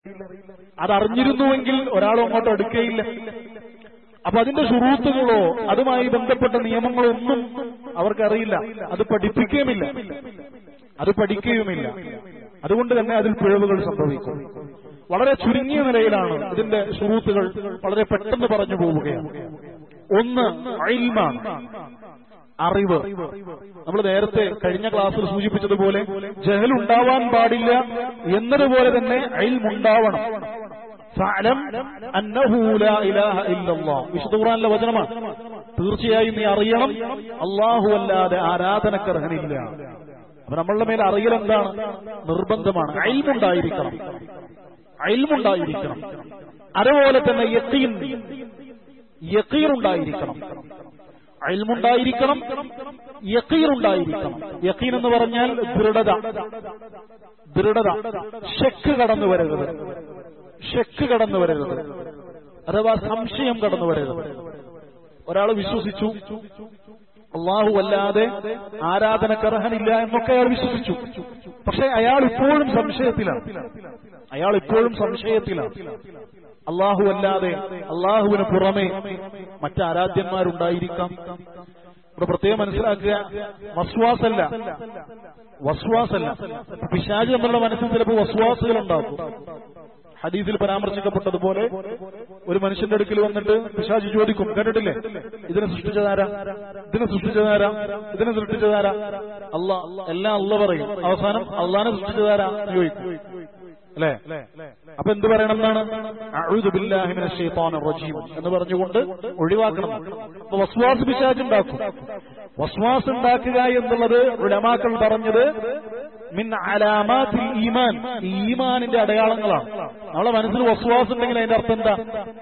അതറിഞ്ഞിരുന്നുവെങ്കിൽ ഒരാളും അങ്ങോട്ട് അടുക്കുകയില്ല. അപ്പൊ അതിന്റെ ശുറൂത്തുകളോ അതുമായി ബന്ധപ്പെട്ട നിയമങ്ങളോ ഒന്നും അവർക്കറിയില്ല, അത് പഠിക്കുകയുമില്ല. അതുകൊണ്ട് തന്നെ അതിൽ പിഴവുകൾ സംഭവിക്കും. വളരെ ചുരുങ്ങിയ നിലയിലാണ് ഇതിന്റെ ശുറൂത്തുകൾ, വളരെ പെട്ടെന്ന് പറഞ്ഞു പോവുകയാണ്. ഒന്ന് ഇൽമാണ്, അറിവ്. നമ്മൾ നേരത്തെ കഴിഞ്ഞ ക്ലാസ്സിൽ സൂചിപ്പിച്ചതുപോലെ ജഹൽ ഉണ്ടാവാൻ പാടില്ല എന്നതുപോലെ തന്നെ ഇൽമുണ്ടാവണം. ഫഅലം അന്നഹു ലാ ഇലാഹ ഇല്ലല്ലാഹ്, വിശുദ്ധ ഖുർആനിലെ വചനമാണ്. തീർച്ചയായും നീ അറിയണം, അല്ലാഹു അല്ലാതെ ആരാധനക്കർഹനില്ല. അപ്പൊ നമ്മളുടെ മേൽ അറിയൽ എന്താണ്? നിർബന്ധമാണ്. ഇൽമുണ്ടായിരിക്കണം. അതുപോലെ തന്നെ യഖീൻ ഉണ്ടായിരിക്കണം. ഇൽമുണ്ടായിരിക്കണം, യഖീൻ ഉണ്ടായിരിക്കണം. യഖീൻ എന്ന് പറഞ്ഞാൽ ദൃഢത. ശക്ക് കടന്നു വരരുത്, അഥവാ സംശയം കടന്നു വരരുത്. ഒരാൾ വിശ്വസിച്ചു അല്ലാഹു അല്ലാതെ ആരാധനക്കർഹനില്ല എന്നൊക്കെ അയാൾ വിശ്വസിച്ചു. പക്ഷെ അയാൾ ഇപ്പോഴും സംശയത്തിലാണ്. അല്ലാഹു അല്ലാതെ, അല്ലാഹുവിന് പുറമെ മറ്റാരാധ്യന്മാരുണ്ടായിരിക്കാം. ഇവിടെ പ്രത്യേകം മനസ്സിലാക്കുക, വസ്വാസല്ല. പിശാച് എന്നുള്ള മനസ്സിൽ ചിലപ്പോൾ വസ്വാസുകൾ ഉണ്ടാകും. ഹദീസിൽ പരാമർശിക്കപ്പെട്ടതുപോലെ ഒരു മനുഷ്യന്റെ അടുക്കൽ വന്നിട്ട് പിശാച് ചോദിക്കും, കേട്ടിട്ടില്ലേ, ഇതിനെ സൃഷ്ടിച്ചതാരാ? എല്ലാം അല്ല പറയും. അവസാനം അള്ളാനെ സൃഷ്ടിച്ചതാരാ ചോദിക്കും, അല്ലെ? അപ്പൊ എന്ത് പറയണം എന്നാണ്? അഊദു ബില്ലാഹി മിനശ് ശൈത്വാനിർ റജീം എന്ന് പറഞ്ഞുകൊണ്ട് ഒഴിവാക്കണം. അപ്പൊ വസ്വാസ് പിശാച് ഉണ്ടാക്കും. വസ്വാസ് ഉണ്ടാക്കുക എന്നുള്ളത് ഉലമാക്കൾ പറഞ്ഞത് മിൻ അലാമാത്തിൽ ഈമാൻ, ഈമാനിന്റെ അടയാളങ്ങളാണ്. നമ്മളെ മനസ്സിൽ വസ്വാസ് ഉണ്ടെങ്കിൽ അതിന്റെ അർത്ഥം എന്താ?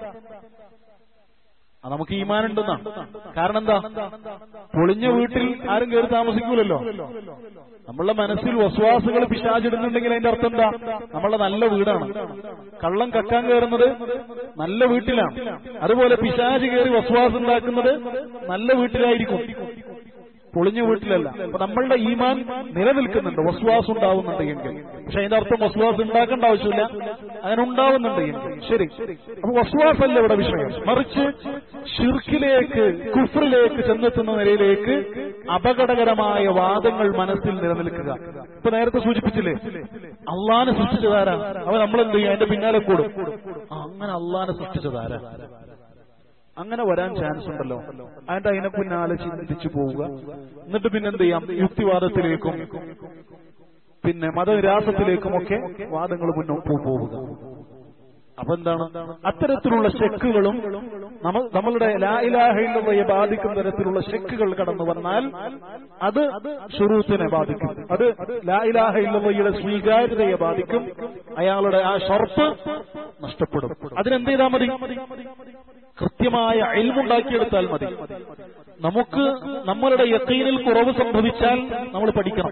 നമുക്ക് ഈമാൻ ഉണ്ടെന്നാണ്. കാരണം എന്താ? പൊളിഞ്ഞ വീട്ടിൽ ആരും കയറി താമസിക്കൂലല്ലോ. നമ്മളുടെ മനസ്സിൽ വസ്വാസുകൾ പിശാചിടുന്നുണ്ടെങ്കിൽ അതിന്റെ അർത്ഥം എന്താ? നമ്മളുടെ നല്ല വീടാണ്. കള്ളം കക്കാൻ കയറുന്നത് നല്ല വീട്ടിലാണ്. അതുപോലെ പിശാച് കയറി വസ്വാസ് ഉണ്ടാക്കുന്നത് നല്ല വീട്ടിലായിരിക്കും, പൊളിഞ്ഞ വീട്ടിലല്ല. അപ്പൊ നമ്മളുടെ ഈമാൻ നിലനിൽക്കുന്നുണ്ട്, വസ്വാസ് ഉണ്ടാവുന്നുണ്ട് എങ്കിൽ. പക്ഷെ അതിന്റെ അർത്ഥം വസ്വാസ് ഉണ്ടാക്കേണ്ട ആവശ്യമില്ല, അങ്ങനെ ഉണ്ടാവുന്നുണ്ട് എങ്കിൽ ശരി. അപ്പൊ വസ്വാസല്ല ഇവിടെ വിഷയം, മറിച്ച് ശിർക്കിലേക്ക്, കുഫ്റിലേക്ക് ചെന്നെത്തുന്ന നിലയിലേക്ക് അപകടകരമായ വാദങ്ങൾ മനസ്സിൽ നിലനിൽക്കുക. ഇപ്പൊ നേരത്തെ സൂചിപ്പിച്ചില്ലേ, അള്ളാനെ സൃഷ്ടിച്ചതാരാ? അവ നമ്മളെന്ത് ചെയ്യും? അതിന്റെ പിന്നാലെ കൂടും. അങ്ങനെ അള്ളാനെ സൃഷ്ടിച്ചതാരാ? അങ്ങനെ വരാൻ ചാൻസ് ഉണ്ടല്ലോ. അതിനെ പിന്നാലെ ചിന്തിച്ചു പോവുക. എന്നിട്ട് പിന്നെന്ത് ചെയ്യാം? യുക്തിവാദത്തിലേക്കും പിന്നെ മതനിരാസത്തിലേക്കുമൊക്കെ വാദങ്ങൾ മുന്നോട്ട് പോവുക. അപ്പൊ എന്താണ്? അത്തരത്തിലുള്ള ശക്കുകളും നമ്മളുടെ ലാ ഇലാഹ ഇല്ലല്ലാഹയെ ബാധിക്കുന്ന തരത്തിലുള്ള ശക്കുകൾ കടന്നു വന്നാൽ അത് ശുറൂത്തിനെ ബാധിക്കും. അത് ലാ ഇലാഹ ഇല്ലല്ലാഹയുടെ സ്വീകാര്യതയെ ബാധിക്കും. അയാളുടെ ആ ഷർത്ത് നഷ്ടപ്പെടും. അതിനെന്ത് ചെയ്താൽ മതി? കൃത്യമായ ഇൽമുണ്ടാക്കിയെടുത്താൽ മതി. നമുക്ക് നമ്മളുടെ യഖീനിൽ കുറവ് സംഭവിച്ചാൽ നമ്മൾ പഠിക്കണം.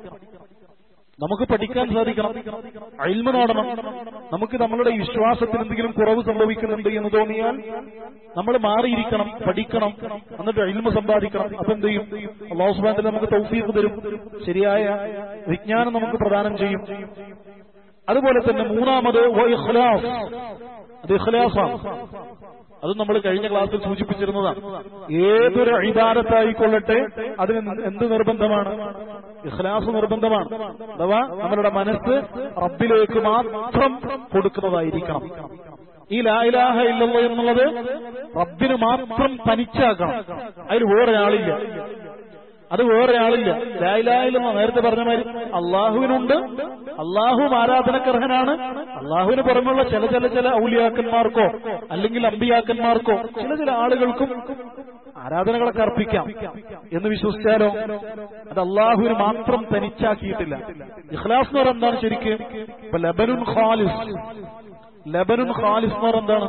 നമുക്ക് പഠിക്കാൻ സാധിക്കണം, ഇൽമു നേടണം. നമുക്ക് നമ്മളുടെ വിശ്വാസത്തിന് എന്തെങ്കിലും കുറവ് സംഭവിക്കുന്നുണ്ട് എന്ന് തോന്നിയാൽ നമ്മൾ മാറിയിരിക്കണം, പഠിക്കണം, എന്നിട്ട് ഇൽമു സമ്പാദിക്കണം. അപ്പൊ എന്ത് ചെയ്യും? അല്ലാഹു സുബ്ഹാനഹു വ തആല നമുക്ക് തൗഫീഖ് തരും, ശരിയായ വിജ്ഞാനം നമുക്ക് പ്രദാനം ചെയ്യും. അതുപോലെ തന്നെ മൂന്നാമത് ഇഖ്ലാസ്. അത് ഇഖ്ലാസാണ്. അത് നമ്മൾ കഴിഞ്ഞ ക്ലാസ്സിൽ സൂചിപ്പിച്ചിരുന്നതാണ്. ഏതൊരു ഇബാദത്തായിക്കൊള്ളട്ടെ അതിന് എന്ത് നിർബന്ധമാണ്? ഇഖ്ലാസ് നിർബന്ധമാണ്. അഥവാ നമ്മളുടെ മനസ്സ് റബ്ബിലേക്ക് മാത്രം കൊടുക്കുന്നതായിരിക്കണം. ഈ ലാ ഇലാഹ ഇല്ലല്ലാഹ് എന്നുള്ളത് റബ്ബിന് മാത്രം തനിച്ചാക്കണം. അതിൽ വേറൊരാളില്ല. ലാ ഇലാഹ ഇല്ലല്ലാഹ് നേരത്തെ പറഞ്ഞ മാതിരി അള്ളാഹുവിനുണ്ട്, അള്ളാഹുവും ആരാധനക്കർഹനാണ്. അള്ളാഹുവിന് പുറമെയുള്ള ചില ഔലിയാക്കന്മാർക്കോ അല്ലെങ്കിൽ അമ്പിയാക്കന്മാർക്കോ ചില ആളുകൾക്കും ആരാധനകളൊക്കെ അർപ്പിക്കാം എന്ന് വിശ്വസിച്ചാലോ അത് അള്ളാഹുവിന് മാത്രം തനിച്ചാക്കിയിട്ടില്ല. ഇഖ്ലാസ് എന്ന് പറഞ്ഞാൽ എന്താണ് ശരിക്കും? ഇപ്പൊ ലബനുൻ ഖാലിസ് എന്ന് പറഞ്ഞാൽ എന്താണ്?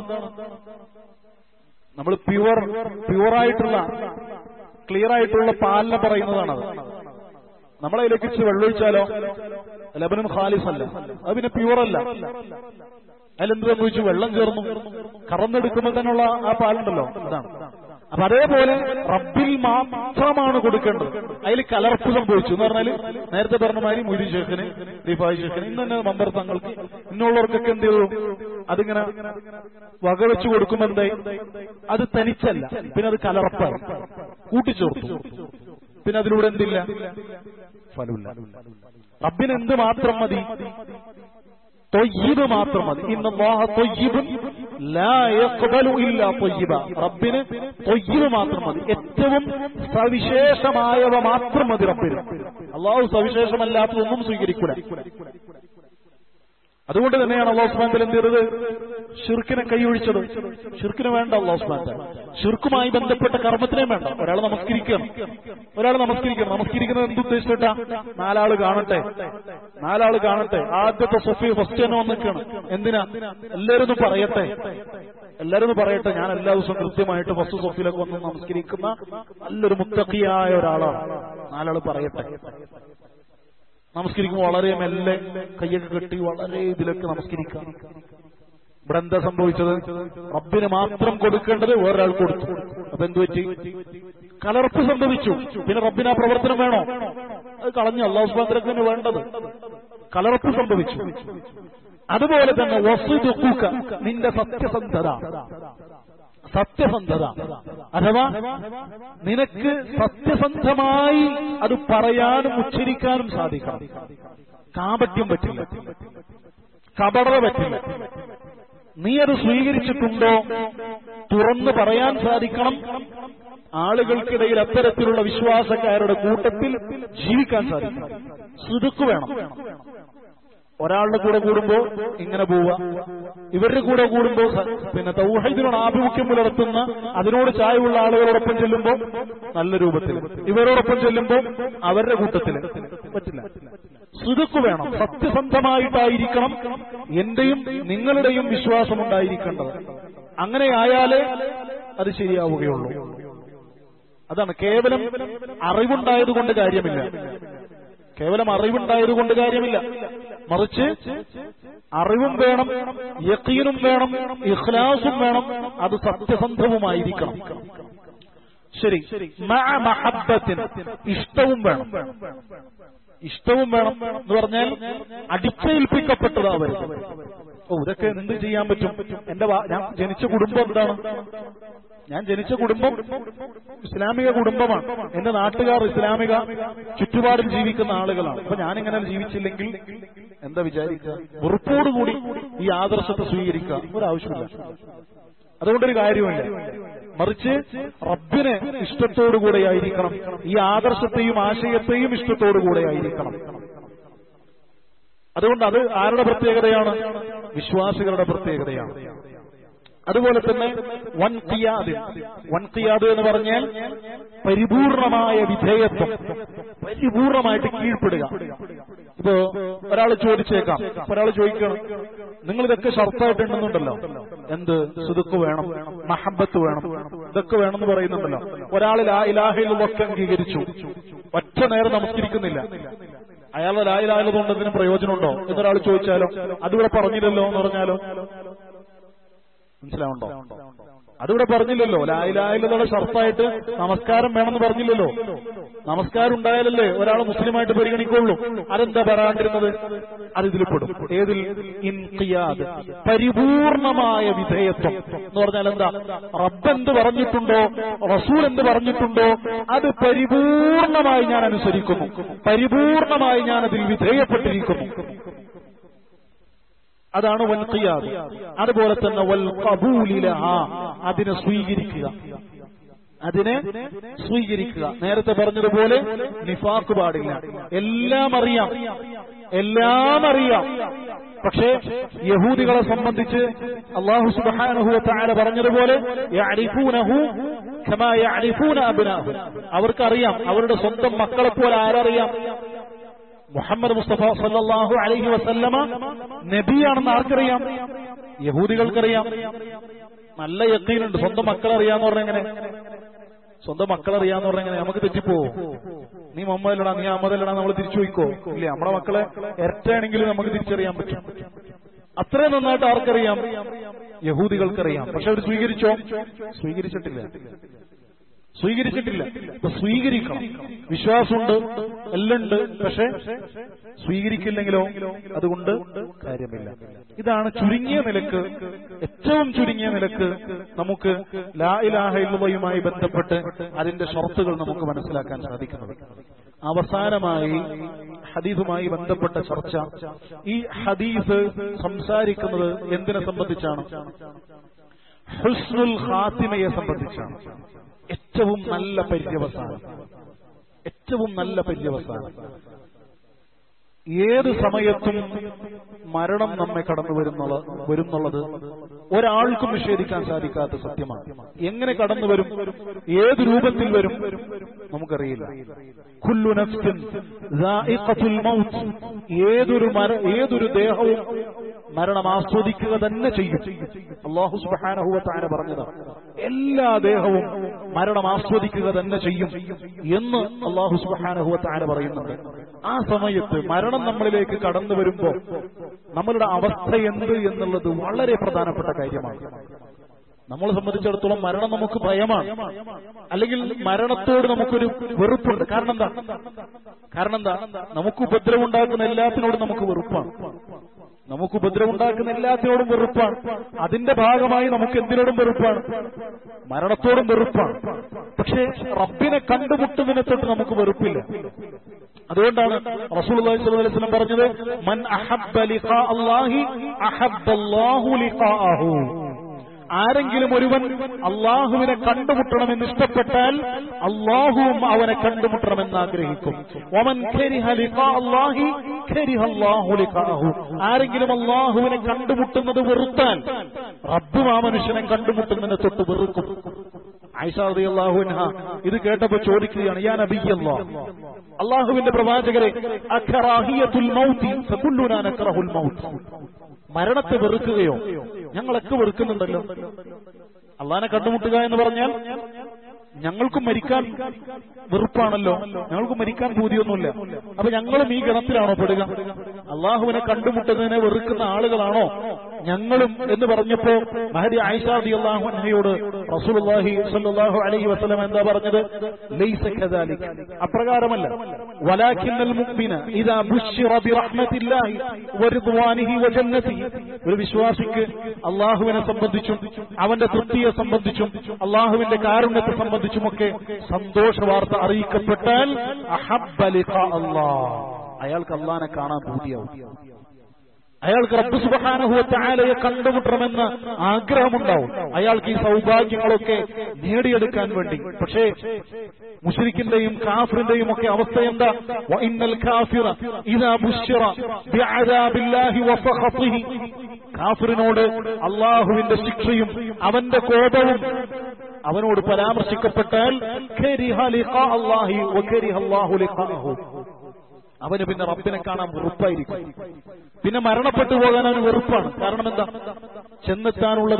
നമ്മൾ പ്യുവറായിട്ടുള്ള ക്ലിയർ ആയിട്ടുള്ള പാലിനെ പറയുന്നതാണത്. നമ്മളതിലേക്ക് ഇച്ചിരി വെള്ളമൊഴിച്ചാലോ ലബനുൻ ഖാലിസ് അല്ല, അത് പിന്നെ പ്യുവറല്ല. അതിലെന്ത് സംഭവിച്ചു? വെള്ളം ചേർന്നു. കറന്നെടുക്കുമ്പോൾ തന്നെയുള്ള ആ പാലുണ്ടല്ലോ, അതാണ്. അപ്പൊ അതേപോലെ റബ്ബിൽ മാത്രമാണ് കൊടുക്കേണ്ടത്. അതിൽ കലർപ്പ് സംഭവിച്ചു എന്ന് പറഞ്ഞാൽ നേരത്തെ പറഞ്ഞ മാതിരി മൊയ്തീൻ ഷേഖിന്, റിഫായി ഷേഖിന്, ഇന്ന് തന്നെ മമ്പർ തങ്ങൾക്ക്, ഇന്നുള്ളവർക്കൊക്കെ എന്ത് ചെയ്തു, അതിങ്ങനെ വകവെച്ചു കൊടുക്കുമ്പോ എന്തായി, അത് തനിച്ചല്ല, പിന്നെ അത് കലർപ്പായി കൂട്ടിച്ചേർത്തു. പിന്നെ അതിലൂടെ എന്തില്ല, ഫലമില്ല. റബ്ബിന് എന്ത് മാത്രം മതി, ത്വയ്യിബ് മാത്രം മതി. ഇന്നല്ലാഹ ത്വയ്യിബുൻ ലാ യഖ്ബലു ഇല്ലാ ത്വയ്യിബ. റബ്ബിന് ത്വയ്യിബ് മാത്രം മതി, ഏറ്റവും സവിശേഷമായവ മാത്രം മതി റബ്ബിന്. അല്ലാഹു സവിശേഷമല്ലാത്തതൊന്നും സ്വീകരിക്കൂല. അതുകൊണ്ട് തന്നെയാണ് അല്ലാഹു സുബ്ഹാനഹു വ തആല എന്ത് ചെയ്തത്, ശിർക്കിനെ കൈയൊഴിച്ചത്. ശിർക്കിന് വേണ്ട അല്ലാഹു സുബ്ഹാനഹു വ തആല. ശിർക്കുമായി ബന്ധപ്പെട്ട കർമ്മത്തിനേം വേണ്ട. ഒരാൾ നമസ്കരിക്കണം, നമസ്കരിക്കുന്നത് എന്തുദ്ദേശിച്ചിട്ടാ, നാലാള് കാണട്ടെ, ആദ്യത്തെ സഫി ഫസ്റ്റ് തന്നെ വന്നിക്കാണ്. എന്തിനാ, എല്ലാവരും പറയട്ടെ ഞാൻ എല്ലാ ദിവസവും കൃത്യമായിട്ട് ഫസ്റ്റ് സഫിലൊക്കെ വന്ന് നമസ്കരിക്കുന്ന നല്ലൊരു മുത്തഖിയായ ഒരാളാണ്, നാലാള് പറയട്ടെ. നമസ്കരിക്കുമ്പോൾ വളരെ മെല്ലെ കയ്യൊക്കെ കെട്ടി വളരെ ഇതിലൊക്കെ നമസ്കരിക്കാം. ഇവിടെ എന്താ സംഭവിച്ചത്, റബ്ബിന് മാത്രം കൊടുക്കേണ്ടത് വേറൊരാൾ കൊടുത്തു. അപ്പൊ എന്തുപറ്റി, കലർപ്പ് സംഭവിച്ചു. പിന്നെ റബ്ബിന് ആ പ്രവർത്തനം വേണോ, അത് കളഞ്ഞു. അല്ലാഹു സുബ്ഹാനഹു വ തആലക്ക് വേണ്ടത് കലർപ്പ് സംഭവിച്ചു. അതുപോലെ തന്നെ വസ്തുഖുക, നിന്റെ സത്യസന്ധത അഥവാ നിനക്ക് സത്യസന്ധമായി അത് പറയാനും ഉച്ചരിക്കാനും സാധിക്കണം. കാപട്യം പറ്റില്ല, കപടത പറ്റില്ല. നീ അത് സ്വീകരിച്ചിട്ടുണ്ടോ തുറന്നു പറയാൻ സാധിക്കണം. ആളുകൾക്കിടയിൽ അത്തരത്തിലുള്ള വിശ്വാസക്കാരുടെ കൂട്ടത്തിൽ ജീവിക്കാൻ സാധിക്കണം. സിദ്ഖ് വേണം. ഒരാളുടെ കൂടെ കൂടുമ്പോ ഇങ്ങനെ പോവുക, ഇവരുടെ കൂടെ കൂടുമ്പോ പിന്നെ തൗഹീദിനോട് ആഭിമുഖ്യം പുലർത്തുന്ന അതിനോട് ചായവുള്ള ആളുകളോടൊപ്പം ചെല്ലുമ്പോ നല്ല രൂപത്തിൽ, ഇവരോടൊപ്പം ചെല്ലുമ്പോ അവരുടെ കൂട്ടത്തിൽ പറ്റില്ല. സിദ്ഖ് വേണം. സത്യസന്ധമായിട്ടായിരിക്കണം എന്റെയും നിങ്ങളുടെയും വിശ്വാസം ഉണ്ടായിരിക്കേണ്ടത്. അങ്ങനെയായാലേ അത് ശരിയാവുകയുള്ളൂ. അതാണ്, കേവലം അറിവുണ്ടായതുകൊണ്ട് കാര്യമില്ല. മറിച്ച് അറിവും വേണം, യഖീനും വേണം, ഇഖ്ലാസും വേണം, അത് സത്യസന്ധവുമായിരിക്കണം. ശരി, മഅ മഹബ്ബത്തിൻ, ഇഷ്ടവും വേണം എന്ന് പറഞ്ഞാൽ അടിച്ചേൽപ്പിക്കപ്പെട്ടതാവരുത്. ഇതൊക്കെ എന്ത് ചെയ്യാൻ പറ്റും, ഞാൻ ജനിച്ച കുടുംബം എന്താണ്, ഞാൻ ജനിച്ച കുടുംബം ഇസ്ലാമിക കുടുംബമാണ്, എന്റെ നാട്ടുകാർ ഇസ്ലാമിക ചുറ്റുപാടിൽ ജീവിക്കുന്ന ആളുകളാണ്. അപ്പൊ ഞാനിങ്ങനെ ജീവിച്ചില്ലെങ്കിൽ എന്താ വിചാരിക്കുക, വെറുപ്പോടുകൂടി ഈ ആദർശത്തെ സ്വീകരിക്കുക ഒരാവശ്യമില്ല. അതുകൊണ്ടൊരു കാര്യമില്ല. മറിച്ച് റബ്ബിനെ ഇഷ്ടത്തോടുകൂടെ ആയിരിക്കണം, ഈ ആദർശത്തെയും ആശയത്തെയും ഇഷ്ടത്തോടുകൂടെ ആയിരിക്കണം. അതുകൊണ്ട് അത് ആരുടെ പ്രത്യേകതയാണ്, വിശ്വാസികളുടെ പ്രത്യേകതയാണ്. അതുപോലെ തന്നെ വൻഖിയാദ് എന്ന് പറഞ്ഞാൽ പരിപൂർണമായ വിധേയത്വം, പരിപൂർണമായിട്ട് കീഴ്പ്പെടുക. ഇപ്പോ ഒരാൾ ചോദിച്ചേക്കാം, ഒരാൾ ചോദിക്കണം, നിങ്ങൾ ഇതൊക്കെ ഷർത്തായിട്ടുണ്ടെന്നുണ്ടല്ലോ, എന്ത് സിദ്ഖ് വേണം, മഹബ്ബത്ത് വേണം, ഇതൊക്കെ വേണമെന്ന് പറയുന്നുണ്ടല്ലോ. ഒരാൾ ലാ ഇലാഹ ഇല്ലല്ലാഹ് അംഗീകരിച്ചു, ഒറ്റ നേരം നമസ്കരിക്കുന്നില്ല, അയാളുടെ ലാ ഇലാഹ ഇല്ലല്ലാഹ് കൊണ്ട് എന്തിനും പ്രയോജനമുണ്ടോ എന്നൊരാൾ ചോദിച്ചാലോ, അതിവിടെ പറഞ്ഞില്ലല്ലോ എന്ന് പറഞ്ഞാലോ, മനസ്സിലാവുണ്ടോ? അതിവിടെ പറഞ്ഞില്ലല്ലോ. ലാ ഇലാഹ ഇല്ലല്ലാഹ് ഷർത്തായിട്ട് നമസ്കാരം വേണമെന്ന് പറഞ്ഞില്ലല്ലോ. നമസ്കാരം ഉണ്ടായാലല്ലേ ഒരാൾ മുസ്ലിമായിട്ട് പരിഗണിക്കുള്ളൂ. അതെന്താ പറയാണ്ടിരുന്നത്, അത് ഇതിൽ പെടും. ഏതിൽ? ഇൻഖിയാദ്, പരിപൂർണമായ വിധേയത്വം എന്ന് പറഞ്ഞാൽ എന്താ, റബ്ബ് എന്ത് പറഞ്ഞിട്ടുണ്ടോ, റസൂൽ എന്ത് പറഞ്ഞിട്ടുണ്ടോ അത് പരിപൂർണമായി ഞാൻ അനുസരിക്കുന്നു, പരിപൂർണമായി ഞാൻ അതിൽ വിധേയപ്പെട്ടിരിക്കുന്നു. അതാണ് വൻഖിയാദ്. അതുപോലെ തന്നെ വൽ ഖബൂലി ലഹാ, അതിനെ സ്വീകരിക്കുക. നേരത്തെ പറഞ്ഞതുപോലെ നിഫാഖ് പാടില്ല. എല്ലാം അറിയാം. പക്ഷേ യഹൂദികളെ സംബന്ധിച്ച് അല്ലാഹു സുബ്ഹാനഹു വ തആല പറഞ്ഞതുപോലെ യഅരിഫൂനഹു കമാ യഅരിഫൂന അബ്നാഹു, അവർക്കറിയാം അവരുടെ സ്വന്തം മക്കളെ പോലെ ആരറിയാം, മുഹമ്മദ് മുസ്തഫ സല്ലല്ലാഹു അലൈഹി വസല്ലമ നബിയാണെന്ന് ആർക്കറിയാം, യഹൂദികൾക്കറിയാം. നല്ല യഖീനുണ്ട്. സ്വന്തം മക്കളറിയാന്ന് പറഞ്ഞെങ്ങനെ, നമുക്ക് തെറ്റിപ്പോവും. നീ മുഹമ്മദല്ലടാ, നീ അഹമ്മദല്ലടാ, നമ്മൾ തിരിച്ചു പോയിക്കോ? ഇല്ല, നമ്മുടെ മക്കളെ ഇരട്ടയാണെങ്കിലും നമുക്ക് തിരിച്ചറിയാൻ പറ്റും. അത്രയും നന്നായിട്ട് ആർക്കറിയാം, യഹൂദികൾക്കറിയാം. പക്ഷെ അവർ സ്വീകരിച്ചിട്ടില്ല. സ്വീകരിച്ചിട്ടില്ല. ഇപ്പൊ സ്വീകരിക്കണം. വിശ്വാസമുണ്ട്, എല്ലാം ഉണ്ട്, പക്ഷെ സ്വീകരിക്കില്ലെങ്കിലോ അതുകൊണ്ട് കാര്യമില്ല. ഇതാണ് ചുരുങ്ങിയ നിലക്ക്, ഏറ്റവും ചുരുങ്ങിയ നിലക്ക് നമുക്ക് ലാ ഇലാഹ ഇല്ലല്ലാഹുമായി ബന്ധപ്പെട്ട് അതിന്റെ ഷർത്തുകൾ നമുക്ക് മനസ്സിലാക്കാൻ സാധിക്കുന്നത്. അവസാനമായി ഹദീസുമായി ബന്ധപ്പെട്ട ചർച്ച. ഈ ഹദീസ് സംസാരിക്കുന്നത് എന്തിനെ സംബന്ധിച്ചാണ്? ഹുസ്നുൽ ഖാത്തിമയെ സംബന്ധിച്ചാണ്. ഏറ്റവും നല്ല പര്യവസാനം, ഏറ്റവും നല്ല പര്യവസാനം. ഏത് സമയത്തും മരണം നമ്മെ കടന്നു വരുന്നുള്ളത് ഒരാൾക്കും നിഷേധിക്കാൻ സാധിക്കാത്ത സത്യമാണ്. എങ്ങനെ കടന്നു വരും, ഏത് രൂപത്തിൽ വരും നമുക്കറിയില്ല. കുല്ലു നഫ്സിൻ ദാഇഖത്തുൽ മൗത്ത്, ഏതൊരു ദേഹവും മരണം ആസ്വദിക്കുക തന്നെ ചെയ്യും. അല്ലാഹു സുബ്ഹാനഹു വ തആല പറഞ്ഞതാണ്, എല്ലാ ദേഹവും മരണം ആസ്വദിക്കുക തന്നെ ചെയ്യും എന്ന് അല്ലാഹു സുബ്ഹാനഹു വ തആല പറയുന്നുണ്ട്. ആ സമയത്ത് മരണം നമ്മളിലേക്ക് കടന്നു വരുമ്പോൾ നമ്മളുടെ അവസ്ഥ എന്ത് എന്നുള്ളത് വളരെ പ്രധാനപ്പെട്ട കാര്യമാണ്. നമ്മളെ സംബന്ധിച്ചിടത്തോളം മരണം നമുക്ക് ഭയമാണ്, അല്ലെങ്കിൽ മരണത്തോട് നമുക്കൊരു വെറുപ്പുണ്ട്. കാരണം എന്താ? നമുക്ക് ഉപദ്രവമുണ്ടാക്കുന്ന എല്ലാത്തിനോടും നമുക്ക് വെറുപ്പാണ്. നമുക്ക് ഉപദ്രവമുണ്ടാക്കുന്ന എല്ലാത്തിനോടും വെറുപ്പാണ്. അതിന്റെ ഭാഗമായി നമുക്ക് എന്തിനോടും വെറുപ്പാണ്? മരണത്തോടും വെറുപ്പാണ്. പക്ഷേ റബ്ബിനെ കണ്ടുമുട്ടുന്നതിനെ തൊട്ട് നമുക്ക് വെറുപ്പില്ല. അതുകൊണ്ടാണ് റസൂലുള്ളാഹി സ്വല്ലല്ലാഹു അലൈഹി വസല്ലം പറഞ്ഞത്, മൻ അഹബ്ബ ലിഖാ അല്ലാഹി അഹബ്ബല്ലാഹു ലിഖാഅഹു. ആരെങ്കിലും ഒരുവൻ അള്ളാഹുവിനെ കണ്ടുമുട്ടണമെന്ന് ഇഷ്ടപ്പെട്ടാൽ അള്ളാഹുവും അവനെ കണ്ടുമുട്ടണമെന്ന് ആഗ്രഹിക്കും. വമൻ കരിഹ ലിഖാ അല്ലാഹി കരിഹ അല്ലാഹു ലിഖാഅഹു. ആരെങ്കിലും അള്ളാഹുവിനെ കണ്ടുമുട്ടുന്നത് വെറുത്താൽ റബ്ബും ആ മനുഷ്യനെ കണ്ടുമുട്ടുന്നതിനെ തൊട്ട് വെറുക്കും. ആയിഷ റളിയല്ലാഹു അൻഹ ഇത് കേട്ടപ്പോൾ ചോദിക്കുകയാണ്, യാ നബിയല്ലാഹ്, അള്ളാഹുവിന്റെ പ്രവാചകരെ, അഖറാഹിയത്തുൽ മൗതി ഫകുല്ലുനാ നക്റഹുൽ മൗത്ത്. മരണത്തെ വെറുക്കുകയോ? ഞങ്ങളൊക്കെ വെറുക്കുന്നുണ്ടല്ലോ. അള്ളാഹിനെ കണ്ടുമുട്ടുക എന്ന് പറഞ്ഞാൽ ഞങ്ങൾക്കും മരിക്കാൻ വെറുപ്പാണല്ലോ, ഞങ്ങൾക്ക് മരിക്കാൻ പൂതിയൊന്നുമില്ല. അപ്പൊ ഞങ്ങളും ഈ ഗണത്തിലാണോ പെടുക? അള്ളാഹുവിനെ കണ്ടുമുട്ടുന്നതിനെ വെറുക്കുന്ന ആളുകളാണോ ഞങ്ങളും എന്ന് പറഞ്ഞപ്പോ മഹദി ആയിഷ റളിയല്ലാഹു അൻഹയോട് റസൂലുള്ളാഹി സ്വല്ലല്ലാഹു അലൈഹി വസല്ലം എന്താ പറഞ്ഞത്? ലൈസ കദാലിക, അപ്രകാരമല്ല. വലാകിന്നൽ മുഅ്മിന ഇദാ ബുശ്ശിറ ബിറഹ്മത്തില്ലാഹി വറിദ്വാനിഹി വജന്നതിഹി. ഒരു വിശ്വാസിക്ക് അള്ളാഹുവിനെ സംബന്ധിച്ചും അവന്റെ തൃപ്തിയെ സംബന്ധിച്ചും അള്ളാഹുവിന്റെ കാരുണ്യത്തെ സംബന്ധിച്ചുമൊക്കെ സന്തോഷ വാർത്ത അറിയിക്കപ്പെട്ടാൽ അഹബ്ബ ലിഖാ അല്ലാഹ്, അയാൾക്ക് അള്ളാഹിനെ കാണാൻ പൂതിയാവും. അയാൾക്ക് റബ്ബ് സുബ്ഹാനഹു വ തആലയെ കണ്ടുമുട്ടണമെന്ന് ആഗ്രഹമുണ്ടാവും. അയാൾക്ക് ഈ സൗഭാഗ്യങ്ങളൊക്കെ നേടിയെടുക്കാൻ വേണ്ടി. പക്ഷേ മുശ്രിക്കിന്റെയും കാഫിറിന്റെയും ഒക്കെ അവസ്ഥ എന്താ? വഇന്നൽ കാഫിറ ഇദാ ബുശ്ശിറ ബിഅദാബില്ലാഹി വസഖതിഹി. കാഫിറിനോട് അള്ളാഹുവിന്റെ ശിക്ഷയും അവന്റെ കോപവും അവനോട് പരാമർശിക്കപ്പെട്ടാൽ കരിഹ ലിഖാ അല്ലാഹി വകരിഹ അല്ലാഹു ലിഖാഅഹു. അവന് പിന്നെ റബ്ബിനെ കാണാൻ വെറുപ്പായിരിക്കും. പിന്നെ മരണപ്പെട്ടു പോകാൻ അവന് വെറുപ്പാണ്. കാരണം എന്താ? ചെന്നെത്താനുള്ളത്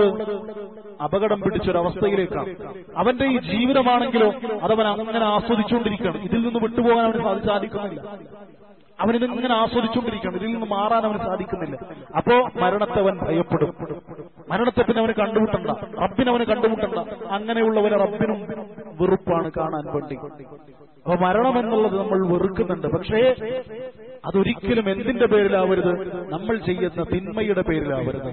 അപകടം പിടിച്ചൊരവസ്ഥയിലേക്കാണ്. അവന്റെ ഈ ജീവിതമാണെങ്കിലോ അതവൻ അങ്ങനെ ആസ്വദിച്ചുകൊണ്ടിരിക്കുകയാണ്. ഇതിൽ നിന്ന് വിട്ടുപോകാൻ അവന് സാധിക്കുന്നില്ല. അവനിതിങ്ങനെ ആസ്വദിച്ചുകൊണ്ടിരിക്കുകയാണ്. ഇതിൽ നിന്ന് മാറാൻ അവന് സാധിക്കുന്നില്ല. അപ്പോ മരണത്തെ അവൻ ഭയപ്പെടും. മരണത്തെ പിന്നെ അവന് കണ്ടുമുട്ടണ്ട, റബ്ബിനവന് കണ്ടുമുട്ടണ്ട. അങ്ങനെയുള്ളവരെ റബ്ബിനും വെറുപ്പാണ് കാണാൻ വേണ്ടി. അപ്പൊ മരണം എന്നുള്ളത് നമ്മൾ വെറുക്കുന്നുണ്ട്. പക്ഷേ അതൊരിക്കലും എന്തിന്റെ പേരിലാവരുത്? നമ്മൾ ചെയ്യുന്ന തിന്മയുടെ പേരിലാവരുത്.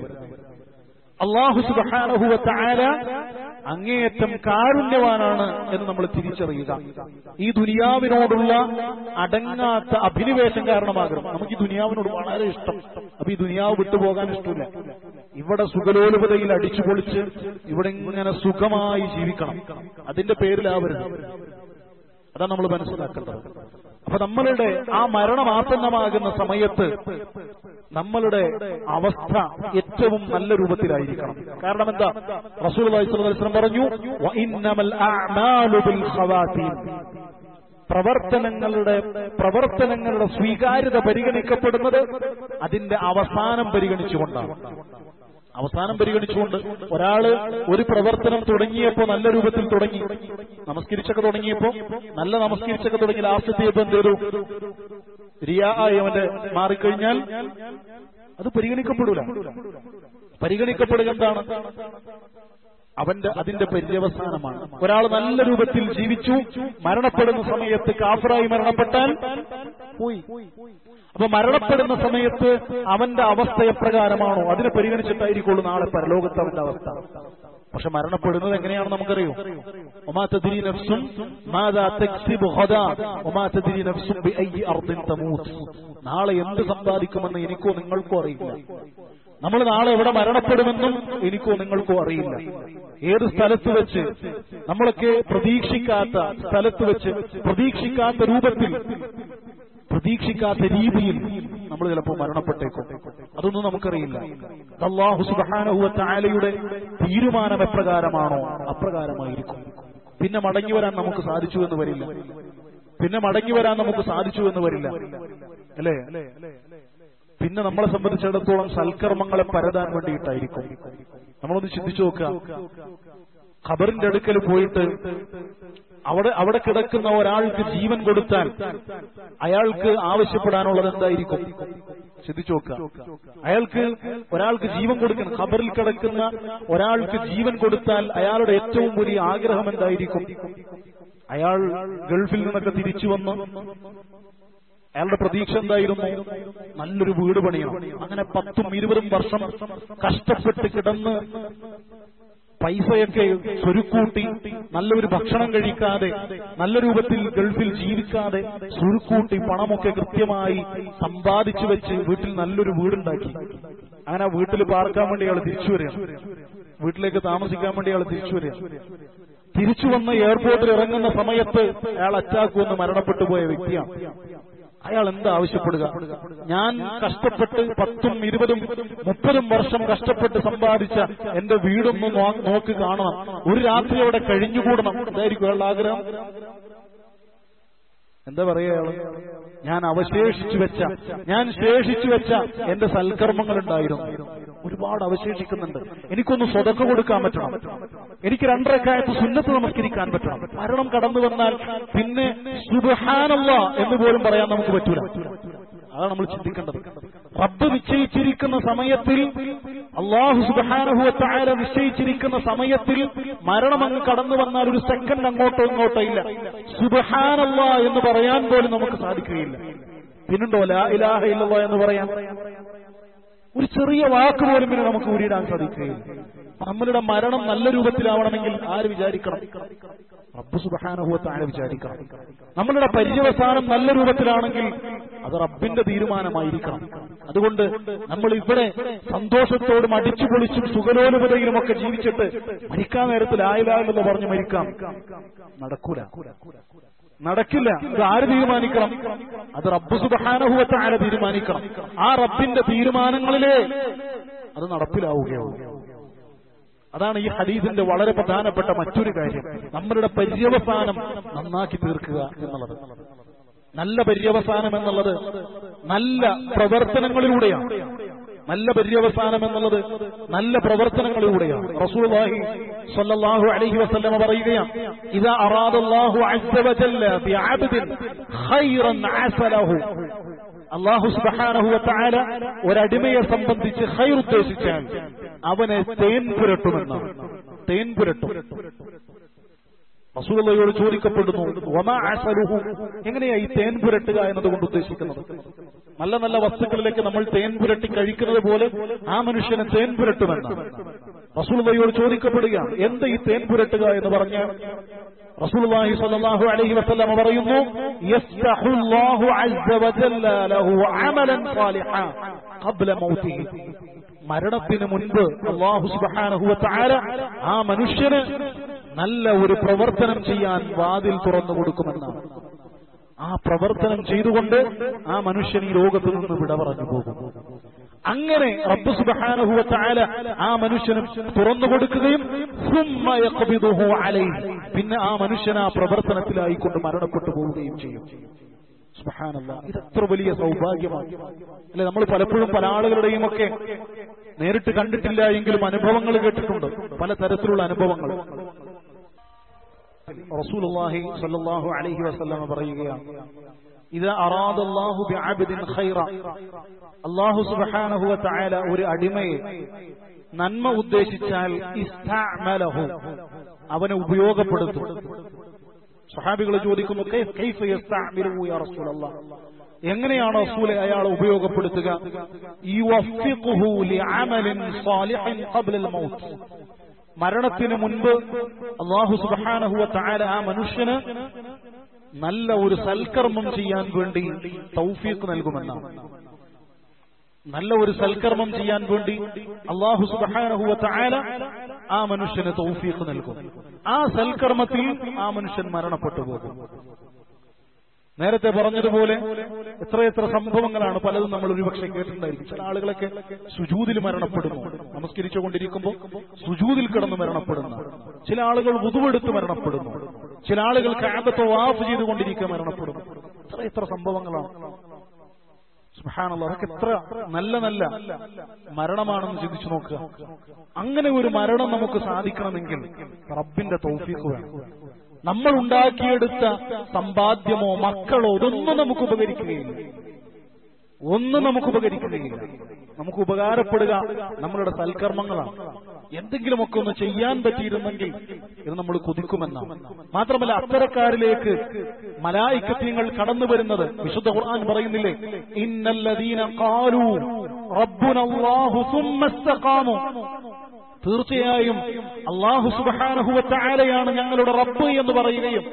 അല്ലാഹു സുബ്ഹാനഹു വ തആല അങ്ങേയറ്റം കാരുണ്യവാനാണ് എന്ന് നമ്മൾ തിരിച്ചറിയുക. ഈ ദുനിയാവിനോടുള്ള അടങ്ങാത്ത അഭിനിവേശം കാരണമാകണം. നമുക്ക് ഈ ദുനിയാവിനോട് വളരെ ഇഷ്ടം. അപ്പൊ ഈ ദുനിയാവ് വിട്ടുപോകാൻ ഇഷ്ടമില്ല. ഇവിടെ സുഖലോലുപതയിൽ അടിച്ചുപൊളിച്ച് ഇവിടെ ഇങ്ങനെ സുഖമായി ജീവിക്കണം. അതിന്റെ പേരിലാവരുത്. അതാണ് നമ്മൾ മനസ്സിലാക്കേണ്ടത്. അപ്പൊ നമ്മളുടെ ആ മരണം ആസന്നമാകുന്ന സമയത്ത് നമ്മളുടെ അവസ്ഥ ഏറ്റവും നല്ല രൂപത്തിലായിരിക്കണം. കാരണം എന്താ? റസൂലുള്ളാഹി സ്വല്ലല്ലാഹു അലൈഹി വസല്ലം പറഞ്ഞു, വഇന്നമൽ അഅ്മാലു ബിൽ ഖവാതീം. പ്രവർത്തനങ്ങളുടെ സ്വീകാര്യത പരിഗണിക്കപ്പെടുന്നത് അതിന്റെ അവസാനം പരിഗണിച്ചുകൊണ്ടാണ്. അവസാനം പരിഗണിച്ചുകൊണ്ട് ഒരാള് ഒരു പ്രവർത്തനം തുടങ്ങിയപ്പോ നല്ല രൂപത്തിൽ തുടങ്ങി, നമസ്കരിച്ചൊക്കെ തുടങ്ങിയപ്പോ നല്ല നമസ്കരിച്ചൊക്കെ തുടങ്ങി, ലാസ്റ്റത്തെ എന്ത് ചെയ്തു? റിയാ ആയി അവന്റെ മാറിക്കഴിഞ്ഞാൽ അത് പരിഗണിക്കപ്പെടൂല. പരിഗണിക്കപ്പെടുക എന്താണ്? അതിന്റെ പര്യവസാനമാണ്. ഒരാൾ നല്ല രൂപത്തിൽ ജീവിച്ചു മരണപ്പെടുന്ന സമയത്ത് കാഫിറായി മരണപ്പെട്ടാൽ പോയി. അപ്പൊ മരണപ്പെടുന്ന സമയത്ത് അവന്റെ അവസ്ഥ എപ്രകാരമാണോ അതിനെ പരിഗണിച്ചിട്ടായിരിക്കുള്ളൂ നാളെ പരലോകത്ത് അവന്റെ അവസ്ഥ. പക്ഷെ മരണപ്പെടുന്നത് എങ്ങനെയാണെന്ന് നമുക്കറിയോ? വമാ തദ്രി നഫ്സുൻ മാദാ തക്സിബു ഗദാ വമാ തദ്രി നഫ്സുൻ ബിഅയ്യി അർദിൻ തമൂത്. നാളെ എന്ത് സമ്പാദിക്കുമെന്ന് എനിക്കോ നിങ്ങൾക്കോ അറിയില്ല. നമ്മൾ നാളെ എവിടെ മരണപ്പെടുമെന്നും എനിക്കോ നിങ്ങൾക്കോ അറിയില്ല. ഏത് സ്ഥലത്ത് വെച്ച് നമ്മളൊക്കെ പ്രതീക്ഷിക്കാത്ത സ്ഥലത്ത് വെച്ച് പ്രതീക്ഷിക്കാത്ത രൂപത്തിൽ പ്രതീക്ഷിക്കാത്ത രീതിയിൽ നമ്മൾ ചിലപ്പോൾ മരണപ്പെട്ടേക്കും. അതൊന്നും നമുക്കറിയില്ല. അല്ലാഹു സുബ്ഹാനഹു വ തആലയുടെ തീരുമാനം എപ്രകാരമാണോ അപ്രകാരമായിരിക്കും. പിന്നെ മടങ്ങി വരാൻ നമുക്ക് സാധിച്ചു എന്ന് വരില്ല. അല്ലേ? പിന്നെ നമ്മളെ സംബന്ധിച്ചിടത്തോളം സൽക്കർമ്മങ്ങളെ പരതാൻ വേണ്ടിയിട്ടായിരിക്കും. നമ്മളൊന്ന് ചിന്തിച്ചു നോക്കുക. ഖബറിന്റെ അടുക്കൽ പോയിട്ട് അവിടെ കിടക്കുന്ന ഒരാൾക്ക് ജീവൻ കൊടുത്താൽ അയാൾക്ക് ആവശ്യപ്പെടാനുള്ളത് എന്തായിരിക്കും? ചിന്തിച്ചു നോക്കുക. ഒരാൾക്ക് ജീവൻ കൊടുക്കണം. ഖബറിൽ കിടക്കുന്ന ഒരാൾക്ക് ജീവൻ കൊടുത്താൽ അയാളുടെ ഏറ്റവും വലിയ ആഗ്രഹം എന്തായിരിക്കും? അയാൾ ഗൾഫിൽ നിന്നൊക്കെ തിരിച്ചു വന്ന് അയാളുടെ പ്രതീക്ഷ എന്തായിരുന്നു? നല്ലൊരു വീട് പണിയണം. അങ്ങനെ 10-20 വർഷം കഷ്ടപ്പെട്ട് കിടന്ന് പൈസയൊക്കെ സ്വരുക്കൂട്ടി നല്ലൊരു ഭക്ഷണം കഴിക്കാതെ നല്ല രൂപത്തിൽ ഗൾഫിൽ ജീവിക്കാതെ സ്വരുക്കൂട്ടി പണമൊക്കെ കൃത്യമായി സമ്പാദിച്ചു വെച്ച് വീട്ടിൽ നല്ലൊരു വീടുണ്ടാക്കി. അങ്ങനെ വീട്ടിൽ പാർക്കാൻ വേണ്ടി അയാൾ തിരിച്ചു വരികയാണ്. വീട്ടിലേക്ക് താമസിക്കാൻ വേണ്ടി അയാൾ തിരിച്ചു വരികയാണ്. തിരിച്ചു വന്ന് എയർപോർട്ടിൽ ഇറങ്ങുന്ന സമയത്ത് അയാൾ അറ്റാക്ക് വന്ന് മരണപ്പെട്ടു പോയ വ്യക്തിയാണ്. അയാൾ എന്താ ആവശ്യപ്പെടുക? ഞാൻ കഷ്ടപ്പെട്ട് 10, 20, 30 വർഷം കഷ്ടപ്പെട്ട് സമ്പാദിച്ച എന്റെ വീടൊന്ന് നോക്ക് കാണണം, ഒരു രാത്രി അവിടെ കഴിഞ്ഞുകൂടണം. എന്തായിരിക്കും അയാളുടെ ആഗ്രഹം? എന്താ പറയുക അയാള്? ഞാൻ ശേഷിച്ചു വെച്ച എന്റെ സൽക്കർമ്മങ്ങൾ ഉണ്ടായിരുന്നു, ഒരുപാട് അവശേഷിക്കുന്നുണ്ട്. എനിക്കൊന്ന് സ്വതക്ക കൊടുക്കാൻ പറ്റണം, എനിക്ക് 2 റക്അത്ത് സുന്നത്ത് നമസ്കരിക്കാൻ പറ്റണം. മരണം കടന്നു വന്നാൽ പിന്നെ സുബ്ഹാനല്ലാഹ് എന്ന് പോലും പറയാൻ നമുക്ക് പറ്റൂല. അതാണ് നമ്മൾ ചിന്തിക്കേണ്ടത്. റബ്ബ് നിശ്ചയിച്ചിരിക്കുന്ന സമയത്തിൽ, അല്ലാഹു സുബ്ഹാനഹു വ തആല നിശ്ചയിച്ചിരിക്കുന്ന സമയത്തിൽ മരണം അങ്ങ് കടന്നു വന്നാൽ ഒരു സെക്കൻഡ് അങ്ങോട്ടോ ഇങ്ങോട്ടോ ഇല്ല. സുബ്ഹാനല്ലാഹ് എന്ന് പറയാൻ പോലും നമുക്ക് സാധിക്കുകയില്ല. പിന്നുണ്ടോ ലാ ഇലാഹ ഇല്ലല്ലാഹ് എന്ന് പറയാൻ? ഒരു ചെറിയ വാക്ക് പോലും പിന്നെ നമുക്ക് ഊരിടാൻ സാധിക്കുകയില്ല. നമ്മളുടെ മരണം നല്ല രൂപത്തിലാവണമെങ്കിൽ ആര് വിചാരിക്കണം? റബ്ബ് സുബ്ഹാനഹു വ തആല വിചാരിക്കണം. നമ്മളുടെ പര്യവസാനം നല്ല രൂപത്തിലാണെങ്കിൽ അത് റബ്ബിന്റെ തീരുമാനമായിരിക്കണം. അതുകൊണ്ട് നമ്മൾ ഇവിടെ സന്തോഷത്തോടും അടിച്ചു പൊളിച്ചും സുഖലോലുപതയിലും ഒക്കെ ജീവിച്ചിട്ട് മരിക്കാൻ നേരത്തിൽ ലാ ഇലാഹ ഇല്ലല്ലാഹ് പറഞ്ഞു മരിക്കാം, നടക്കില്ല. ഇത് ആര് തീരുമാനിക്കണം? അത് റബ്ബ് സുബ്ഹാനഹു വ തആല തീരുമാനിക്കണം. ആ റബ്ബിന്റെ തീരുമാനങ്ങളിലേ അത് നടപ്പിലാവുകയുള്ളൂ. അതാണ് ഈ ഹദീസിന്റെ വളരെ പ്രധാനപ്പെട്ട മറ്റൊരു കാര്യം. നമ്മളുടെ പര്യവസാനം നന്നാക്കി തീർക്കുക എന്നുള്ളത്. നല്ല പര്യവസാനം എന്നുള്ളത് നല്ല പ്രവർത്തനങ്ങളിലൂടെയാണ്. നല്ല പ്രവർത്തനങ്ങളിലൂടെയാണ്. റസൂലുള്ളാഹി സ്വല്ലല്ലാഹു അലൈഹി വസല്ലം പറയുകയാണ്, ഇദാ അറാദല്ലാഹു അസ്സ വജല്ല ബിഅബ്ദിൻ ഖൈറൻ അസലഹു. അല്ലാഹു സുബ്ഹാനഹു വ തആല ഒരടിമയെ സംബന്ധിച്ച് ഖൈർ ഉദ്ദേശിച്ചാൽ അവനെ തേൻ പുരട്ടുമെന്നാണ്. തേൻ പുരട്ടും. റസൂലുള്ളാഹിയോട് ചോദിക്കപ്പെടുന്നു, വമാ അസലുഹു, എങ്ങനെയാ ഈ തേൻ പുരട്ടുക എന്നതുകൊണ്ട് ഉദ്ദേശിക്കുന്നത്? നല്ല നല്ല വസ്തുക്കളിലേക്ക് നമ്മൾ തേൻ പുരട്ടി കഴിക്കുന്നത് പോലെ ആ മനുഷ്യനെ തേൻ പുരട്ടുമെന്നാണ്. റസൂലുള്ളാഹിയോട് ചോദിക്കപ്പെടുകയാണ്, എന്താ ഈ തേൻ പുരട്ടുക എന്ന് പറഞ്ഞ റസൂലുള്ളാഹി സ്വല്ലല്ലാഹു അലൈഹി വസല്ലം പറയുന്നു, യസ്തഹുല്ലാഹു അസ്സ വജല്ല ലഹു അമലൻ സാലിഹൻ ഖബ്ല മൗതിഹി. മരണത്തിന് മുൻപ് അല്ലാഹു സുബ്ഹാനഹു വ തആല ആ മനുഷ്യന് നല്ല ഒരു പ്രവർത്തനം ചെയ്യാൻ വാതിൽ തുറന്നു കൊടുക്കുമെന്നാണ്. ആ പ്രവർത്തനം ചെയ്തുകൊണ്ട് ആ മനുഷ്യൻ ഈ ലോകത്ത് നിന്ന് വിട പറഞ്ഞു പോകും. അങ്ങനെ റബ്ബ് സുബ്ഹാനഹു വ തആല ആ മനുഷ്യന് തുറന്നു കൊടുക്കുകയും സുമ്മ യഖ്ബിദുഹു അലൈഹി, പിന്നെ ആ മനുഷ്യൻ ആ പ്രവർത്തനത്തിലായിക്കൊണ്ട് മരണപ്പെട്ടു പോവുകയും ചെയ്യും. സുബ്ഹാനല്ലാഹ്, ഇതെത്ര വലിയ സൗഭാഗ്യമാണ് അല്ലെ? നമ്മൾ പലപ്പോഴും പല ആളുകളുടെയും ഒക്കെ നേരിട്ട് കണ്ടിട്ടില്ല എങ്കിലും അനുഭവങ്ങൾ കേട്ടിട്ടുണ്ട്, പല തരത്തിലുള്ള അനുഭവങ്ങൾ. റസൂലുള്ളാഹി സ്വല്ലല്ലാഹു അലൈഹി വസല്ലം പറയുകയാണ്, ഇദാ അറാദല്ലാഹു ബിഅബ്ദിൻ ഖൈറ, അല്ലാഹു സുബ്ഹാനഹു വ തആല ഒരു അടിമയെ നന്മ ഉദ്ദേശിച്ചാൽ ഇസ്തഅമലഹു, അവനെ ഉപയോഗപ്പെടുത്തും. സ്വഹാബികൾ ചോദിക്കുന്നു, കൈഫ യസ്തഅമിലുഹു യാ റസൂലല്ലാഹ്, എങ്ങനെയാണ് റസൂലെ അയാളെ ഉപയോഗപ്പെടുത്തുക? യുവഫിഖുഹു ലിഅമലിൻ സാലിഹിൻ ഖബ്ലൽ മൗത്ത്, മരണത്തിന് മുൻപ് അല്ലാഹു സുബ്ഹാനഹു വ തആല ആ മനുഷ്യന് നല്ല ഒരു സൽക്കർമ്മം ചെയ്യാൻ വേണ്ടി തൗഫീഖ് നൽകുമെന്നാണ്. നല്ല ഒരു സൽക്കർമ്മം ചെയ്യാൻ വേണ്ടി അല്ലാഹു സുബ്ഹാനഹു വ തആല ആ മനുഷ്യന് തൗഫീഖ് നൽകും. ആ സൽക്കർമ്മത്തിൽ ആ മനുഷ്യൻ മരണപ്പെട്ടു പോകും. നേരത്തെ പറഞ്ഞതുപോലെ എത്രയെത്ര സംഭവങ്ങളാണ് പലതും നമ്മൾ ഒരുപക്ഷെ കേട്ടിട്ടുണ്ടായിരിക്കും. ചില ആളുകളൊക്കെ സുജൂദിൽ മരണപ്പെടുന്നു, നമസ്കരിച്ചുകൊണ്ടിരിക്കുമ്പോൾ സുജൂദിൽ കിടന്ന് മരണപ്പെടുന്നു. ചില ആളുകൾ വുദുവെടുത്ത് മരണപ്പെടുന്നു. ചില ആളുകൾ കഅബ തവാഫ് ചെയ്തുകൊണ്ടിരിക്കുക മരണപ്പെടുന്നു. എത്ര സംഭവങ്ങളാണ്. സുബ്ഹാനല്ലാഹ്, അതൊക്കെ എത്ര നല്ല നല്ല മരണമാണെന്ന് ചിന്തിച്ചു നോക്കുക. അങ്ങനെ ഒരു മരണം നമുക്ക് സാധിക്കണമെങ്കിൽ റബ്ബിന്റെ തൗഫീഖ് വേണം. നമ്മൾ ഉണ്ടാക്കിയെടുത്ത സമ്പാദ്യമോ മക്കളോ ഇതൊന്നും നമുക്ക് ഉപകരിക്കുകയില്ല. ഒന്നും നമുക്ക് ഉപകരിക്കുകയില്ല. നമുക്ക് ഉപകാരപ്പെടുക നമ്മളുടെ സൽക്കർമ്മങ്ങളാണ്. എന്തെങ്കിലുമൊക്കെ ഒന്ന് ചെയ്യാൻ പറ്റിയിരുന്നെങ്കിൽ ഇത് നമ്മൾ കൊതിക്കുമെന്നാണ്. മാത്രമല്ല, അത്തരക്കാരിലേക്ക് മലായികത്യങ്ങൾ കടന്നു വരുന്നത് വിശുദ്ധ ഖുർആൻ പറയുന്നില്ലേ, ഇന്നല്ലദീന ഖാലൂ റബ്ബുനല്ലാഹു സുമ്മ ഇസ്തഖാമു, തീർച്ചയായും അല്ലാഹു സുബ്ഹാനഹു വ തആലയാണ് ഞങ്ങളുടെ റബ്ബ് എന്ന് പറയുകയും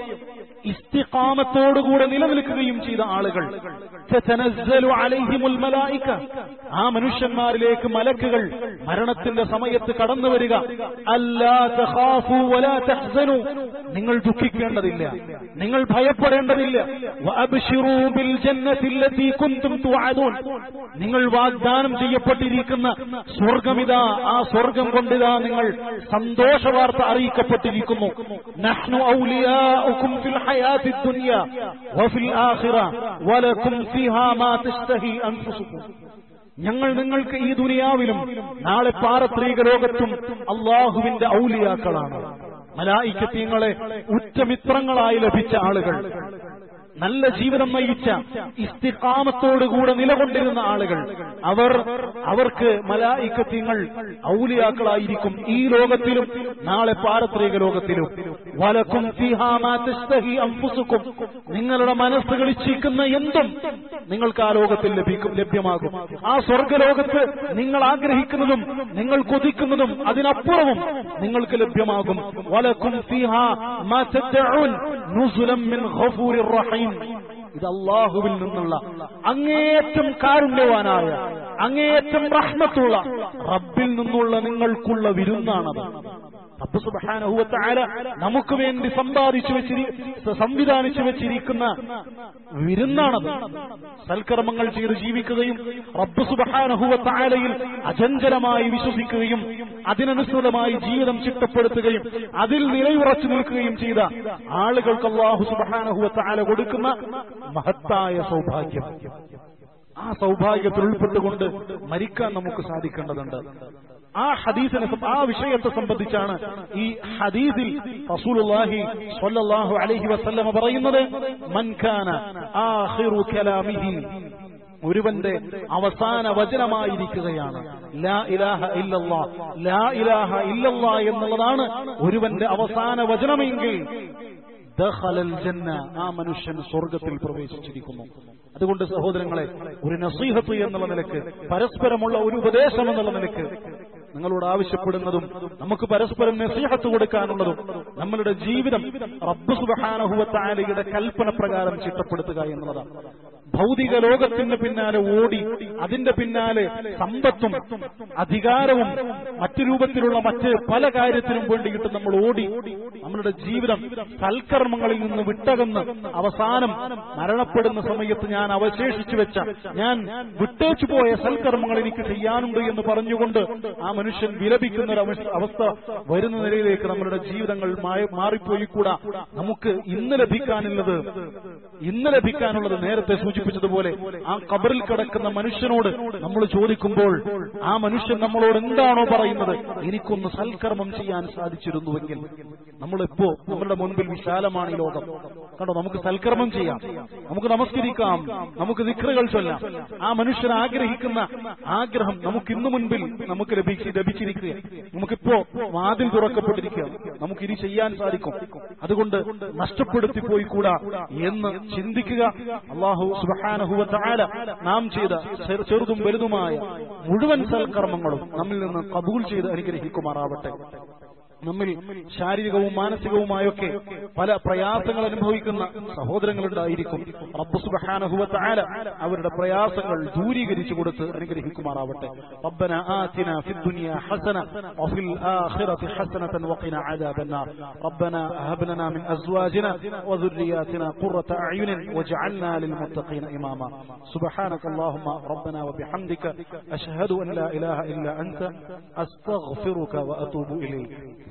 ഇസ്തിഖാമത്തോടുകൂടെ നിലനിൽക്കുകയും ചെയ്ത ആളുകൾ, തതനസ്സലു അലൈഹിമുൽ മലായിക, ആ മനുഷ്യന്മാരിലേക്ക് മലക്കുകൾ മരണത്തിന്റെ സമയത്ത് കടന്നു വരിക, അല്ലാ തഖാഫു വലാ തഹ്സനു, നിങ്ങൾ ദുഃഖിക്കേണ്ടതില്ല, നിങ്ങൾ ഭയപ്പെടേണ്ടതില്ല, വഅബ്ശിറൂ ബിൽ ജന്നത്തി അല്ലതി കുൻതും തുഅദൂൻ, നിങ്ങൾ വാഗ്ദാനം ചെയ്യപ്പെട്ടിരിക്കുന്ന സ്വർഗ്ഗമിതാ, ആ സ്വർഗ്ഗം കൊണ്ടിതാ നിങ്ങൾ സന്തോഷവാർത്ത അറിയിക്കപ്പെട്ടിരിക്കുന്നു. നഹ്നു ഔലിയാഉകും ഫിൽ ഹയാത്തി ദുനിയ വഫിൽ ആഖിറ വലകും ഫീഹാ മാ തശ്തഹി അൻഫുസുകും, ഞങ്ങൾ നിങ്ങൾക്ക് ഈ ദുനിയാവിലും നാളെ പാരത്രിക ലോകത്തും അല്ലാഹുവിന്റെ ഔലിയാക്കളാണ്. മലായികത്യങ്ങളെ ഉറ്റമിത്രങ്ങളായി ലഭിച്ച ആളുകൾ, നല്ല ജീവിതം നയിച്ച ഇസ്തിഖാമത്തോടുകൂടെ നിലകൊണ്ടിരുന്ന ആളുകൾ, അവർക്ക് മലായികത്യങ്ങൾ ഔലിയാക്കളായിരിക്കും ഈ ലോകത്തിലും നാളെ പാരത്രിക ലോകത്തിലും. വലക്കും ഫീഹാ മാ തശ്തഹി അൻഫുസുകും, നിങ്ങളുടെ മനസ്സുകൾ ഇച്ഛിക്കുന്ന എന്തും നിങ്ങൾക്ക് ആ ലോകത്തിൽ ലഭ്യമാകും. ആ സ്വർഗ്ഗലോകത്ത് നിങ്ങൾ ആഗ്രഹിക്കുന്നതും നിങ്ങൾ കൊതിക്കുന്നതും അതിനപ്പുറവും നിങ്ങൾക്ക് ലഭ്യമാകും. വലക്കും ഫീഹാ മാ തദ്ഉൻ നുസുലൻ മിൻ ഗഫൂരിർ റഹീം, ഇത് അല്ലാഹുവിൽ നിന്നുള്ള അങ്ങേയറ്റം കാരുണ്യവാനായ അങ്ങേയറ്റം റഹ്മത്തുള്ള റബ്ബിൽ നിന്നുള്ള നിങ്ങൾക്കുള്ള വിരുന്നാണത്. റബ്ബ് സുബ്ഹാനഹു വ തആല നമുക്ക് വേണ്ടി സംവിധാനിച്ചു വെച്ചിരിക്കുന്ന വിരുന്നാണത്. സൽക്കർമ്മങ്ങൾ ചെയ്ത് ജീവിക്കുകയും റബ്ബ് സുബ്ഹാനഹു വ തആലയിൽ അചഞ്ചലമായി വിശ്വസിക്കുകയും അതിനനുസൃതമായി ജീവിതം ചിട്ടപ്പെടുത്തുകയും അതിൽ നിലയുറച്ചു നിൽക്കുകയും ചെയ്ത ആളുകൾക്ക് അല്ലാഹു സുബ്ഹാനഹു വ തആല കൊടുക്കുന്ന മഹത്തായ സൗഭാഗ്യം. ആ സൗഭാഗ്യത്തിൽ ഉൾപ്പെട്ടുകൊണ്ട് മരിക്കാൻ നമുക്ക് സാധിക്കേണ്ടതുണ്ട്. ആ ഹദീസിനെ, ആ വിഷയത്തെ സംബന്ധിച്ചാണ് ഈ ഹദീസിൽ റസൂലുള്ളാഹി സ്വല്ലല്ലാഹു അലൈഹി വസല്ലം പറയുന്നത്, മൻ കാന ആഖിറു കലാമിഹി, ഒരുവന്റെ അവസാന വചനമായിരിക്കുകയാണ് ലാ ഇലാഹ ഇല്ലല്ലാഹ്, ലാ ഇലാഹ ഇല്ലല്ലാഹ് എന്നുള്ളതാണ് ഒരുവന്റെ അവസാന വചനമെങ്കിൽ ദഖലൽ ജന്ന, ആ മനുഷ്യൻ സ്വർഗ്ഗത്തിൽ പ്രവേശിച്ചിരിക്കുന്നു. അതുകൊണ്ട് സഹോദരങ്ങളെ, ഒരു നസീഹത്ത് എന്നുള്ള നിലക്ക്, പരസ്പരമുള്ള ഒരു ഉപദേശം എന്നുള്ള നിലക്ക് നിങ്ങളോട് ആവശ്യപ്പെടുന്നതും നമുക്ക് പരസ്പരം നസീഹത്ത് കൊടുക്കാനുള്ളതും നമ്മളുടെ ജീവിതം റബ്ബ് സുബ്ഹാനഹു വ തആലയുടെ കൽപ്പന പ്രകാരം ചിട്ടപ്പെടുത്തുക എന്നുള്ളതാണ്. ഭൗതിക ലോകത്തിന് പിന്നാലെ ഓടി അതിന്റെ പിന്നാലെ സമ്പത്തും അധികാരവും മറ്റു രൂപത്തിലുള്ള മറ്റ് പല കാര്യത്തിനും വേണ്ടിയിട്ട് നമ്മൾ ഓടി നമ്മളുടെ ജീവിതം സൽക്കർമ്മങ്ങളിൽ നിന്ന് വിട്ടകന്ന് അവസാനം മരണപ്പെടുന്ന സമയത്ത് ഞാൻ അവശേഷിച്ചു വെച്ച, ഞാൻ വിട്ടേച്ചു പോയ സൽക്കർമ്മങ്ങൾ എനിക്ക് ചെയ്യാനുണ്ട് എന്ന് പറഞ്ഞുകൊണ്ട് ആ മനുഷ്യൻ വിലപിക്കുന്ന ഒരു അവസ്ഥ വരുന്ന നിലയിലേക്ക് നമ്മളുടെ ജീവിതങ്ങൾ മാറിപ്പോയിക്കൂടാ. നമുക്ക് ഇന്ന് ലഭിക്കാനുള്ളത് നേരത്തെ സൂചിപ്പിച്ചു സൂചിപ്പിച്ചതുപോലെ ആ ഖബറിൽ കിടക്കുന്ന മനുഷ്യനോട് നമ്മൾ ചോദിക്കുമ്പോൾ ആ മനുഷ്യൻ നമ്മളോട് എന്താണോ പറയുന്നത്, എനിക്കൊന്ന് സൽക്കർമ്മം ചെയ്യാൻ സാധിച്ചിരുന്നുവെങ്കിൽ. നമ്മളിപ്പോ നമ്മളുടെ മുൻപിൽ വിശാലമാണ് ഈ ലോകം. കണ്ടോ, നമുക്ക് സൽക്കർമ്മം ചെയ്യാം, നമുക്ക് നമസ്കരിക്കാം, നമുക്ക് ദിക്റുകൾ ചൊല്ലാം. ആ മനുഷ്യൻ ആഗ്രഹിക്കുന്ന ആഗ്രഹം നമുക്ക് ഇന്നു മുൻപിൽ നമുക്ക് ലഭിച്ചിരിക്കുക. നമുക്കിപ്പോ വാതിൽ തുറക്കപ്പെട്ടിരിക്കുക, നമുക്ക് ഇനി ചെയ്യാൻ സാധിക്കും. അതുകൊണ്ട് നഷ്ടപ്പെടുത്തി പോയി കൂടാ എന്ന് ചിന്തിക്കുക. അല്ലാഹു സുബ്ഹാനഹു വ തആല നാം ചെയ്ത ചെറുതും വലുതുമായ മുഴുവൻ സൽക്കർമ്മങ്ങളും നമ്മിൽ നിന്ന് ഖബൂൽ ചെയ്ത് അനുഗ്രഹിക്കുമാറാവട്ടെ. നമ്മിൽ ശാരീരികവും മാനസികവുമായൊക്കെ പല പ്രയാസങ്ങൾ അനുഭവിക്കുന്ന സഹോദരങ്ങളുണ്ടായിരിക്കും. റബ്ബ് സുബ്ഹാനഹു വ തആല അവരുടെ പ്രയാസങ്ങൾ ദൂരീകരിച്ചു കൊടുത്ത് അനുഗ്രഹിക്കുമാറാവട്ടെ. റബ്ബനാ ആതിനാ ഫിദ്ദുനിയാ ഹസന വഫിൽ ആഖിറതി ഹസനതൻ വഖിനാ അദാബന്നാർ. റബ്ബനാ ഹബ് ലനാ മിൻ അസ്വാജിനാ വദുർരിയാതിനാ ഖുറത അയുനിൻ വജഅൽനാ ലിൽമുത്തഖീന ഇമാമാ. സുബ്ഹാനകല്ലാഹുമ്മ റബ്ബനാ വബിഹംദിക അശ്ഹദു അൻ ലാ ഇലാഹ ഇല്ലാ അൻത അസ്തഗ്ഫിറുക വഅതൂബു ഇലൈക്.